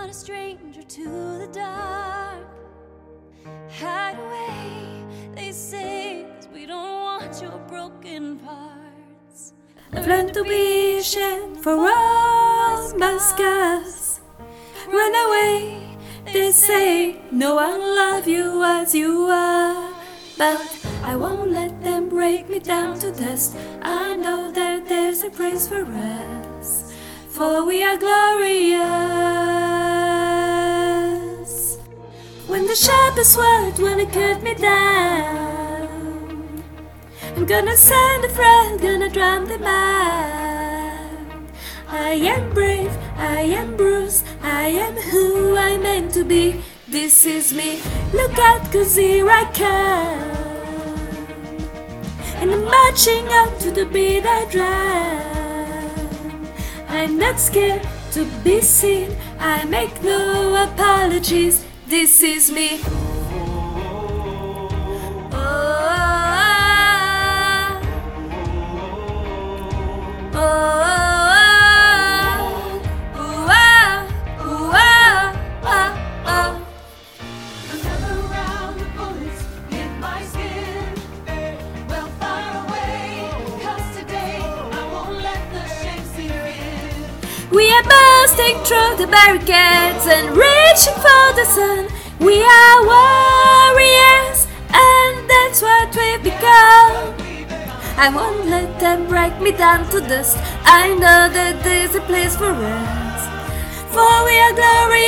a stranger to the dark. Hide away, they say, 'cause we don't want your broken parts. I've learned to be ashamed for all my scars. Run away, they say, no one love you as you are. But I won't let them break me down to dust. I know that there's a place for us, for we are glorious. When the sharpest word wanna cut me down, I'm gonna send a friend, gonna drown them out. I am brave, I am bruised, I am who I'm meant to be. This is me, look out, 'cause here I come. And I'm marching out to the beat I drum. I'm not scared to be seen, I make no apologies. This is me. We are bursting through the barricades and reaching for the sun. We are warriors, and that's what we've become. I won't let them break me down to dust. I know that there's a place for us, for we are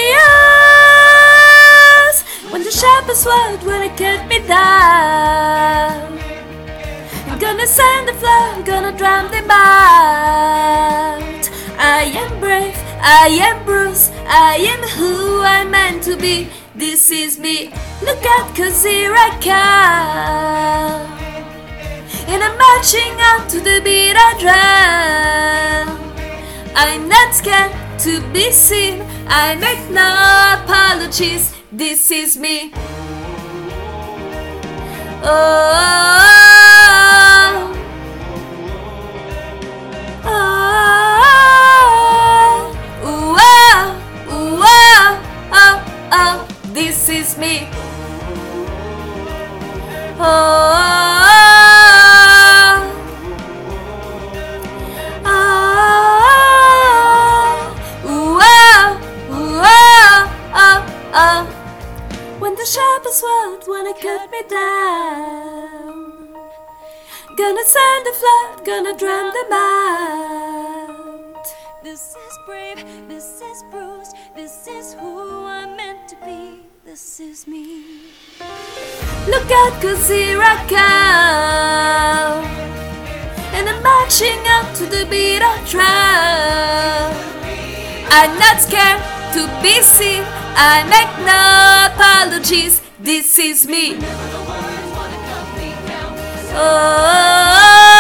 glorious. When the sharpest word wanna cut me down, I'm gonna send the flood, gonna drown them out. I am brave, I am bruised, I am who I'm meant to be. This is me, look out, 'cause here I come. And I'm marching out to the beat I drum. I'm not scared to be seen, I make no apologies. This is me. Oh. This is me. When the sharpest word wanna cut me down, gonna send the flood, gonna drown them out. This is brave, this is bruised, this is who I'm meant to be. This is me. Look out, 'cause here I come. And I'm marching out to the beat of drum. I'm not scared to be seen, I make no apologies. This is me. Oh.